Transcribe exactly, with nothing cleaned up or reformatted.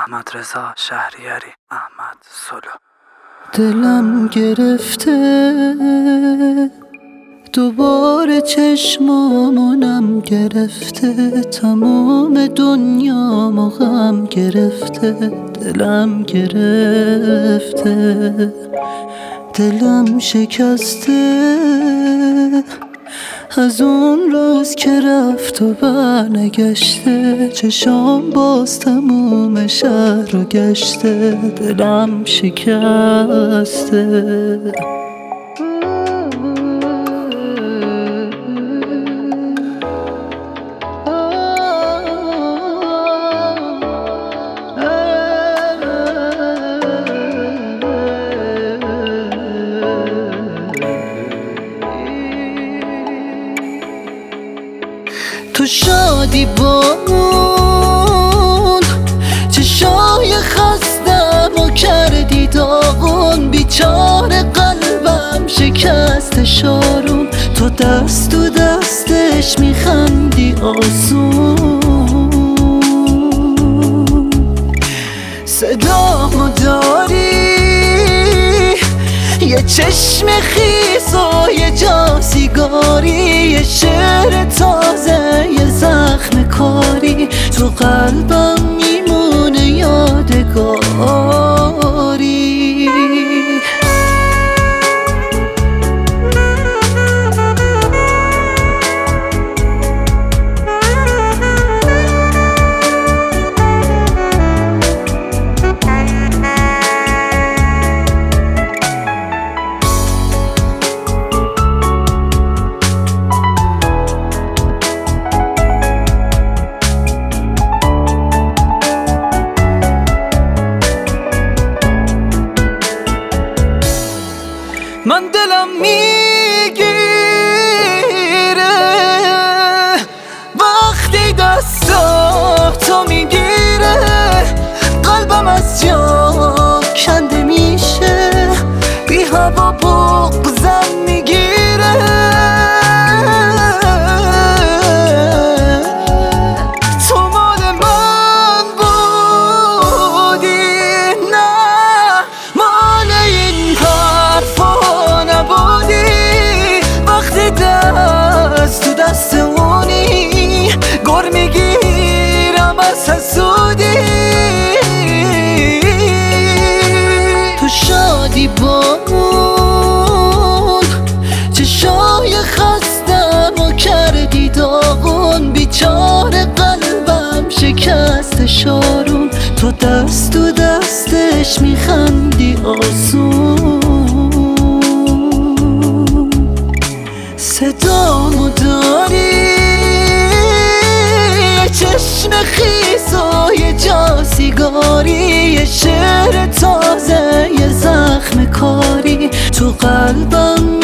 احمد رضا شهریاری، احمد سلو. دلم گرفته دوباره، چشمامونم گرفته، تمام دنیامو غم گرفته. دلم گرفته، دلم شکسته از اون روز که رفت و برنگشته. چشام باز تموم شهر رو گشته، دلم شکسته. تو شادی با اون چشای خستم و کردی داغون، بیچاره قلبم شکست شارون. تو دست تو دستش میخندی آسون، صدامو داری یه چشم خیس و یه جا سیگاری، یه شعر تازه یه زخم کاری، تو قلبم میمونه یادگاری. من دلم میگیره وقتی دستا تو میگیره، قلبم از جا کنده میشه، بی هوا بغضم میگیره. تو مال من بودی، نه مال این حرفا نبودی. وقتی دست تو دستمونی گر میگیرم از حسودی. تو شادی با اون چشای خستم و کردی داغون، بیچاره قلبم شکست شارون. تو دست تو دستش میخندی آسون، صدامو داری یه چشم خیس و یه جا سیگاری، یه شعر تازه یه زخم کاری، تو قلبم